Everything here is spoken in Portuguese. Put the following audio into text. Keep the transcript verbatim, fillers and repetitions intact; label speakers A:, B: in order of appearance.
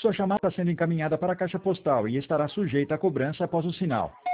A: Sua chamada está sendo encaminhada para a caixa postal e estará sujeita a cobrança após o sinal.